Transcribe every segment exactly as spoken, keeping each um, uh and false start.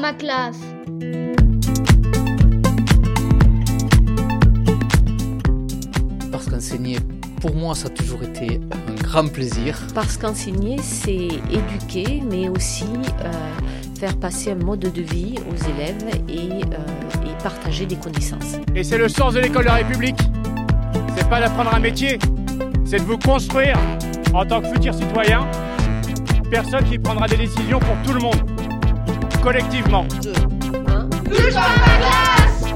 ma classe. Parce qu'enseigner, pour moi, ça a toujours été un grand plaisir. Parce qu'enseigner, c'est éduquer, mais aussi euh, faire passer un mode de vie aux élèves et, euh, et partager des connaissances. Et c'est le sens de l'école de la République. C'est pas d'apprendre un métier, c'est de vous construire en tant que futur citoyen, personne qui prendra des décisions pour tout le monde, collectivement. Deux, un. Touche pas à ma classe!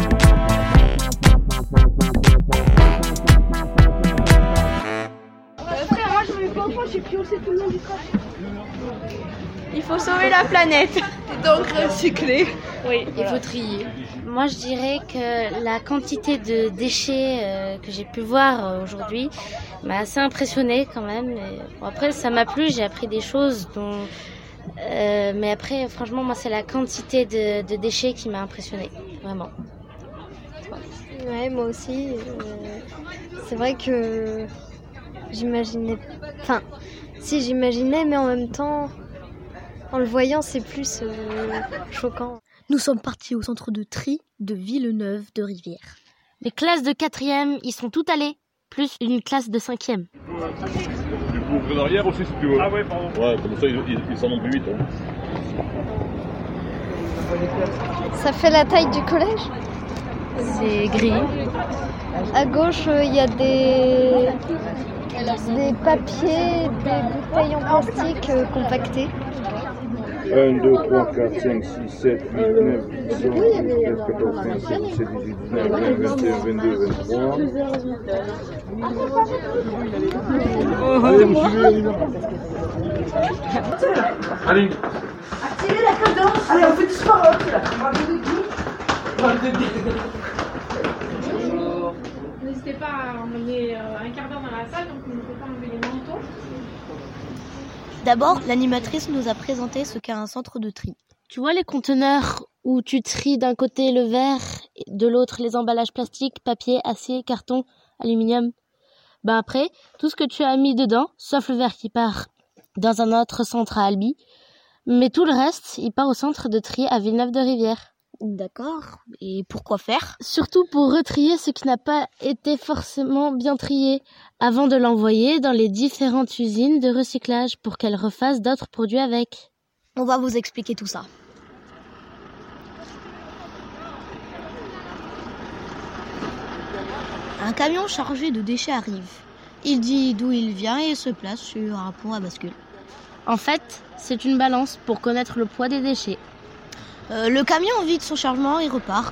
Euh, frère, moi je veux pas enfant, j'ai pioncé tout le long du trajet. Il faut sauver la planète. Et donc recycler. Oui, il faut trier. Moi, je dirais que la quantité de déchets euh, que j'ai pu voir euh, aujourd'hui m'a assez impressionnée quand même. Et, bon, après, ça m'a plu, j'ai appris des choses. Dont, euh, mais après, franchement, moi, c'est la quantité de, de déchets qui m'a impressionnée, vraiment. Ouais, moi aussi. Euh, c'est vrai que j'imaginais... Enfin, si j'imaginais, mais en même temps, en le voyant, c'est plus euh, choquant. Nous sommes partis au centre de tri de Villeneuve de Rivière. Les classes de quatrième, ils sont toutes allées, plus une classe de cinquième. Tu peux ouvrir l'arrière aussi si tu veux. Ah ouais, pardon. Ouais, comme ça ils, ils, ils s'en ont plus vite. Hein. Ça fait la taille du collège ? C'est gris. À gauche, il euh, y a des... des papiers, des bouteilles en plastique euh, compactées. un, deux, trois, quatre, cinq, six, sept, huit, neuf, dix, onze, douze, treize, quatorze, quinze, seize, dix-sept, dix-huit, dix-neuf, vingt, vingt et un, vingt-deux, vingt-trois. Allez, vous suivez, allez. Activez la cadence. Allez, on fait du sport. N'hésitez pas à emmener un quart d'heure dans la salle, donc n'hésitez pas à enlever les manteaux. D'abord, l'animatrice nous a présenté ce qu'est un centre de tri. Tu vois les conteneurs où tu tries d'un côté le verre, de l'autre les emballages plastiques, papier, acier, carton, aluminium. Ben après, tout ce que tu as mis dedans, sauf le verre qui part dans un autre centre à Albi, mais tout le reste, il part au centre de tri à Villeneuve de Rivière. D'accord. Et pourquoi faire ? Surtout pour retrier ce qui n'a pas été forcément bien trié, avant de l'envoyer dans les différentes usines de recyclage pour qu'elles refassent d'autres produits avec. On va vous expliquer tout ça. Un camion chargé de déchets arrive. Il dit d'où il vient et se place sur un pont à bascule. En fait, c'est une balance pour connaître le poids des déchets. Euh, le camion vide son chargement et repart.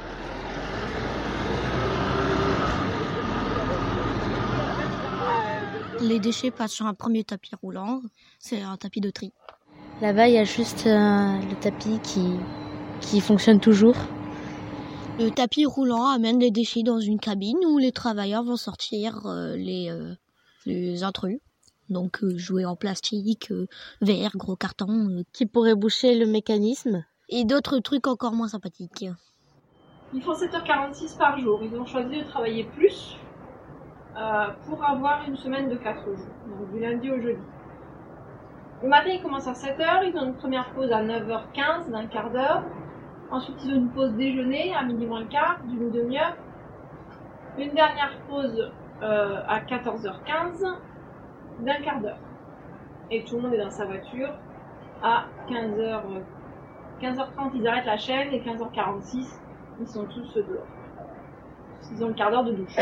Les déchets passent sur un premier tapis roulant, c'est un tapis de tri. Là-bas, il y a juste euh, le tapis qui, qui fonctionne toujours. Le tapis roulant amène les déchets dans une cabine où les travailleurs vont sortir euh, les, euh, les intrus. Donc euh, jouets en plastique, euh, verre, gros carton. Euh, qui pourraient boucher le mécanisme. Et d'autres trucs encore moins sympathiques. Ils font sept heures quarante-six par jour. Ils ont choisi de travailler plus euh, pour avoir une semaine de quatre jours. Donc du lundi au jeudi. Le matin, ils commencent à sept heures. Ils ont une première pause à neuf heures quinze d'un quart d'heure. Ensuite, ils ont une pause déjeuner à midi moins le quart, d'une demi-heure. Une dernière pause euh, à quatorze heures quinze d'un quart d'heure. Et tout le monde est dans sa voiture à quinze heures. quinze heures trente, ils arrêtent la chaîne et quinze heures quarante-six, ils sont tous dehors. Ils ont le quart d'heure de douche.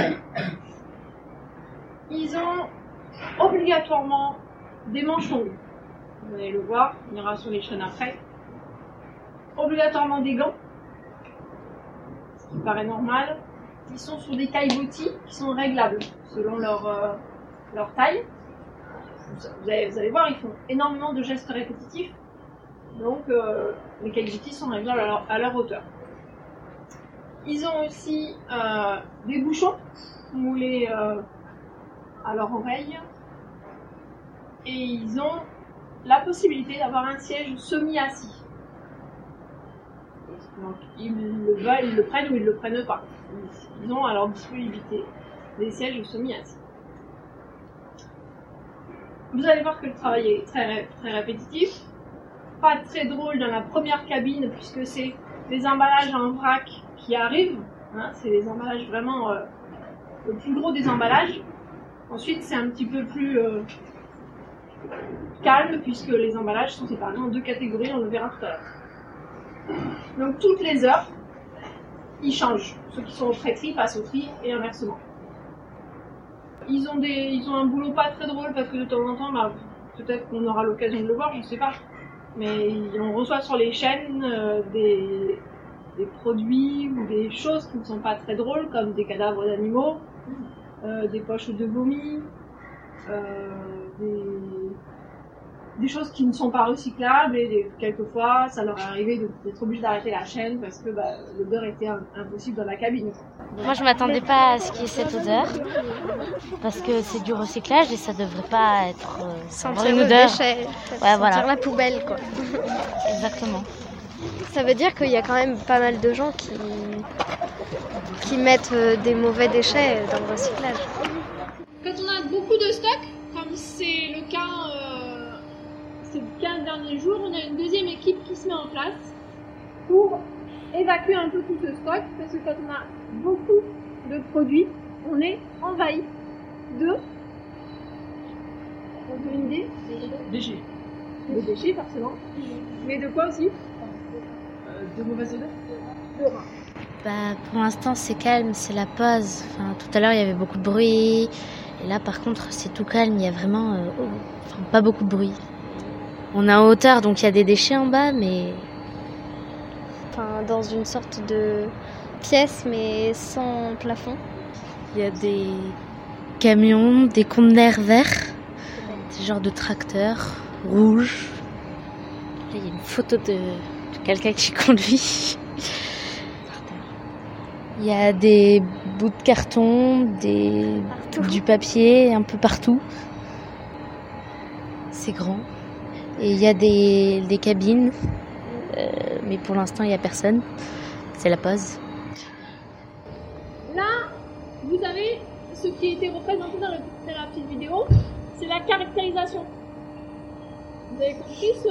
Ils ont obligatoirement des manches longues. Vous allez le voir, on ira sur les chaînes après. Obligatoirement des gants, ce qui paraît normal. Ils sont sur des caillebotis qui sont réglables selon leur, euh, leur taille. Vous allez, vous allez voir, ils font énormément de gestes répétitifs. Donc, euh, les caillebotis sont réglables à leur, à leur hauteur. Ils ont aussi euh, des bouchons moulés euh, à leur oreille. Et ils ont la possibilité d'avoir un siège semi-assis. Donc, ils le veulent, ils le prennent ou ils le prennent pas. Ils ont à leur disponibilité des sièges semi-assis. Vous allez voir que le travail est très, très répétitif. pas très drôle dans la première cabine, puisque c'est les emballages en vrac qui arrivent. Hein, c'est les emballages vraiment euh, le plus gros des emballages. Ensuite, c'est un petit peu plus euh, calme, puisque les emballages sont séparés en deux catégories, on le verra tout à l'heure. Donc toutes les heures, ils changent. Ceux qui sont au pré-tri passent au tri et inversement. Ils ont, des, ils ont un boulot pas très drôle parce que de temps en temps, bah, peut-être qu'on aura l'occasion de le voir, je ne sais pas. Mais on reçoit sur les chaînes euh, des, des produits ou des choses qui ne sont pas très drôles, comme des cadavres d'animaux, euh, des poches de vomi, euh, des, des choses qui ne sont pas recyclables, et des, quelquefois ça leur est arrivé de, d'être obligé d'arrêter la chaîne parce que bah, l'odeur était un, impossible dans la cabine. Moi je m'attendais pas à ce qu'il y ait cette odeur, parce que c'est du recyclage et ça devrait pas être euh, sentir une le odeur. déchet, Ouais, sentir voilà. la poubelle quoi. Exactement. Ça veut dire qu'il y a quand même pas mal de gens qui, qui mettent des mauvais déchets dans le recyclage. Quand on a beaucoup de stock, comme c'est le cas euh, ces quinze derniers jours, on a une deuxième équipe qui se met en place pour évacuer un peu tout ce stock, parce que quand on a beaucoup de produits, on est envahi de... On peut une idée ? Déchets. De déchets, forcément. Mais de quoi aussi ? De mauvaises odeurs. De rats. Bah, pour l'instant c'est calme, c'est la pause. Enfin, tout à l'heure il y avait beaucoup de bruit. Et là par contre c'est tout calme, il y a vraiment euh, oh, enfin, pas beaucoup de bruit. On est en hauteur donc il y a des déchets en bas mais... Enfin, dans une sorte de pièce mais sans plafond. Il y a des camions, des conteneurs verts, des genres de tracteurs rouges. Là il y a une photo de, de quelqu'un qui conduit. Il y a des bouts de carton, des... du papier un peu partout. C'est grand. Et il y a des, des cabines, euh, mais pour l'instant il n'y a personne. C'est la pause. Là, vous avez ce qui a été représenté dans, le, dans la petite vidéo, c'est la caractérisation. Vous avez compris ce...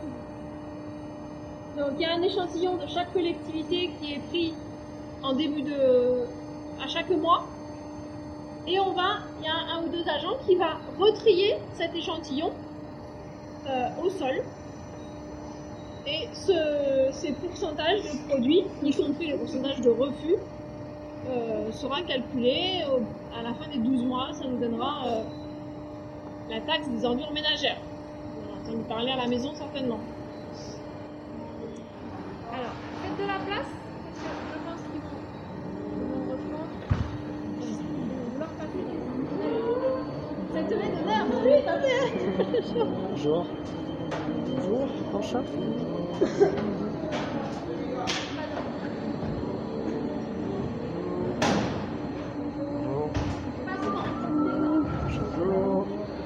Donc il y a un échantillon de chaque collectivité qui est pris en début de... à chaque mois. Et on va, il y a un, un ou deux agents qui va retrier cet échantillon euh, au sol. Et ce, ces pourcentages de produits, y compris le pourcentage de refus, euh, sera calculé au, à la fin des douze mois. Ça nous donnera euh, la taxe des ordures ménagères. On a entendu parler à la maison certainement. Alors, faites de la place. Je pense qu'il faut vouloir passer des... Ça te met de l'air, oui, attendez. Bonjour. Bonjour, enchanté. Bonjour.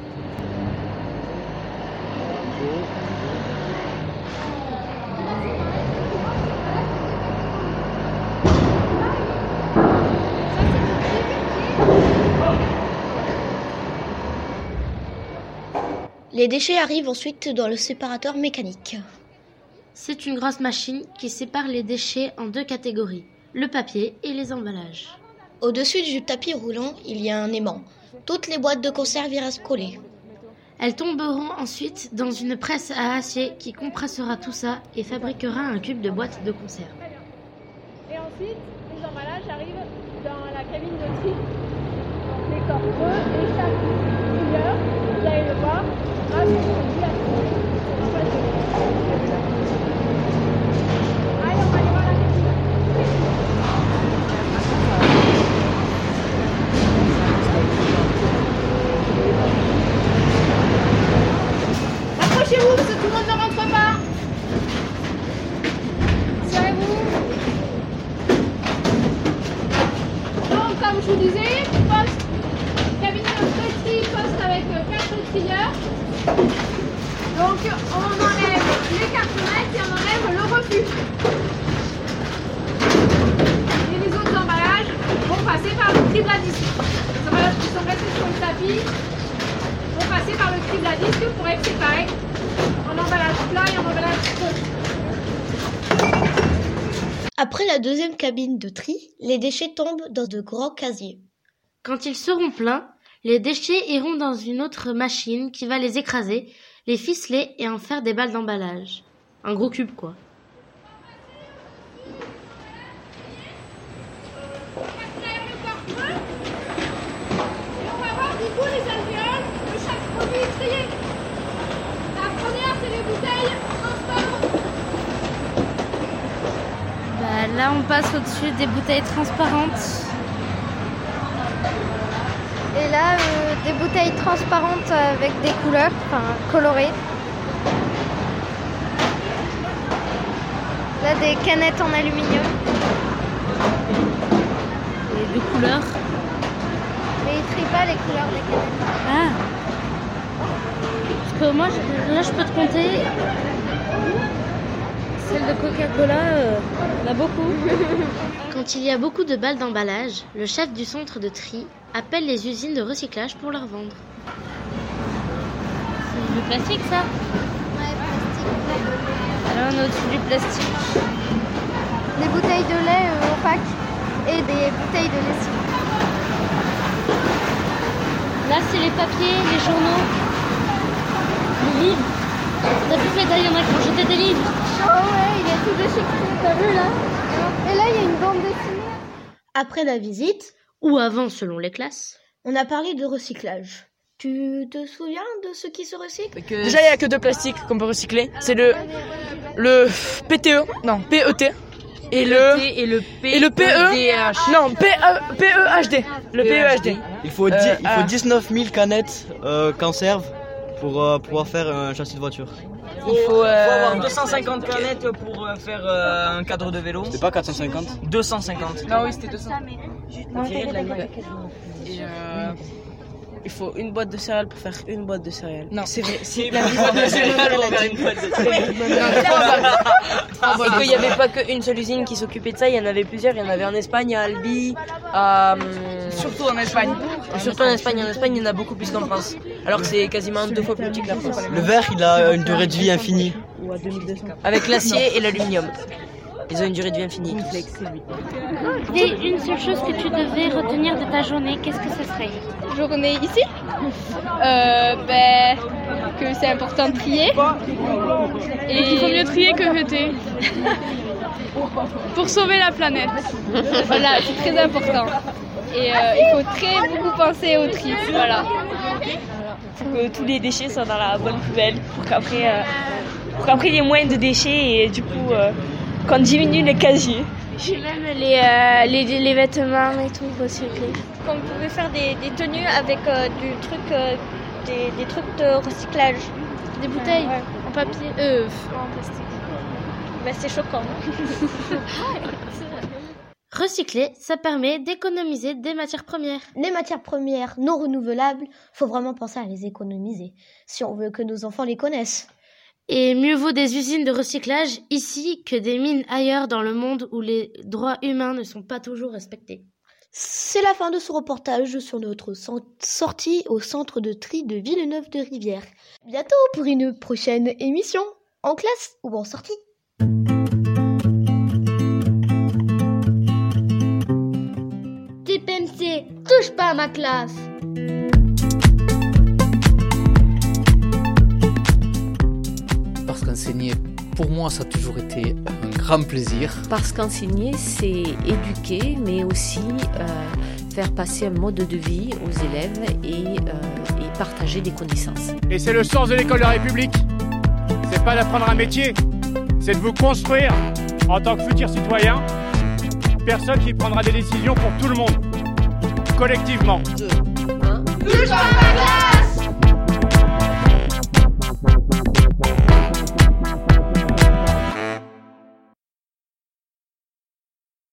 Les déchets arrivent ensuite dans le séparateur mécanique. C'est une grosse machine qui sépare les déchets en deux catégories, le papier et les emballages. Au-dessus du tapis roulant, il y a un aimant. Toutes les boîtes de conserve y restent collées. Elles tomberont ensuite dans une presse à acier qui compressera tout ça et fabriquera un cube de boîte de conserve. Et ensuite, les emballages arrivent dans la cabine de tri. Donc les corps creux et chaque trieur, vous allez le voir, a son produit à trier. Allez, on va aller voir la cabine. Approchez-vous parce que tout le monde ne rentre pas. Serrez-vous. Donc, comme je vous disais, poste, cabine de tri, poste avec quatre trieurs. Donc, on enlève les cartonnettes et on enlève le refus. Et les autres emballages vont passer par le tri de la disque. Les emballages qui sont restés sur le tapis vont passer par le tri de la disque pour être séparés en emballage plat et en emballage. Après la deuxième cabine de tri, les déchets tombent dans de grands casiers. Quand ils seront pleins, les déchets iront dans une autre machine qui va les écraser, les ficeler et en faire des balles d'emballage. Un gros cube, quoi. On va voir du coup les alvéoles de chaque produit trié. La première, c'est les bouteilles transparentes. Bah, là, on passe au-dessus des bouteilles transparentes. Et là, euh, des bouteilles transparentes avec des couleurs, enfin colorées. Là, des canettes en aluminium. Et de couleurs. Mais ils trient pas les couleurs des canettes. Ah. Parce que moi, je- là, je peux te compter. Celle de Coca-Cola, euh, il y en a beaucoup. Quand il y a beaucoup de balles d'emballage, le chef du centre de tri appelle les usines de recyclage pour leur vendre. C'est du plastique, ça? Ouais, plastique. Là, on est au-dessus du plastique. Des bouteilles de lait euh, opaques et des bouteilles de lessive. Là, c'est les papiers, les journaux, les livres. T'as vu que là, il y en a qui ont jeté des livres. Oh ouais, il est tout déchiqueté, t'as vu là? Et là, il y a une bande dessinée. Après la visite, Ou avant, selon les classes. on a parlé de recyclage. Tu te souviens de ce qui se recycle? Déjà, il n'y a que deux plastiques qu'on peut recycler. C'est le, le P T E, non, P E T, et le, et le P et le P E, non, P E, P E H D, le P E H D. Il faut, dix- Euh, il faut ah. dix-neuf mille canettes euh, conserve pour euh, pouvoir faire un châssis de voiture. Il faut, euh, faut avoir deux cent cinquante canettes pour euh, faire euh, un cadre de vélo. C'est pas quatre cent cinquante? deux cent cinquante. Non, oui, c'était deux cents. Et euh, il faut une boîte de céréales pour faire une boîte de céréales. Non, c'est vrai. C'est la boîte de céréales pour faire une boîte de céréales. Et qu'il n'y avait pas qu'une seule usine qui s'occupait de ça, il y en avait plusieurs. Il y en avait en Espagne, à Albi, à... Surtout en Espagne. Surtout en Espagne. En Espagne, il y en a beaucoup plus qu'en France. Alors que c'est quasiment deux fois plus petit que la France. Le verre, il a une durée de vie infinie. Avec l'acier et l'aluminium. Ils ont une durée de vie infinie. Et une seule chose que tu devais retenir de ta journée, qu'est-ce que ce serait? Journée ici euh, ben, que c'est important de trier. Et qu'il faut mieux trier que jeter. Pour sauver la planète. Voilà, c'est très important. Et euh, il faut très beaucoup penser au tri. Voilà. Pour que tous les déchets soient dans la bonne poubelle. Pour qu'après, euh, pour qu'après il y ait moins de déchets et du coup euh, qu'on diminue les casiers. J'ai même les, euh, les, les vêtements et tout recyclés. Qu'on pouvait faire des, des tenues avec euh, du truc, euh, des, des trucs de recyclage. Des bouteilles ouais. En papier, euh, en plastique. Ben, c'est choquant. Recycler, ça permet d'économiser des matières premières. Les matières premières non renouvelables, faut vraiment penser à les économiser, si on veut que nos enfants les connaissent. Et mieux vaut des usines de recyclage ici que des mines ailleurs dans le monde où les droits humains ne sont pas toujours respectés. C'est la fin de ce reportage sur notre sortie au centre de tri de Villeneuve-de-Rivière. Bientôt pour une prochaine émission, en classe ou en sortie. T P M C, touche pas à ma classe. Parce qu'enseigner, pour moi, ça a toujours été un grand plaisir. Parce qu'enseigner, c'est éduquer, mais aussi euh, faire passer un mode de vie aux élèves et, euh, et partager des connaissances. Et c'est le sens de l'école de la République. C'est pas d'apprendre un métier, c'est de vous construire en tant que futur citoyen, personne qui prendra des décisions pour tout le monde, collectivement.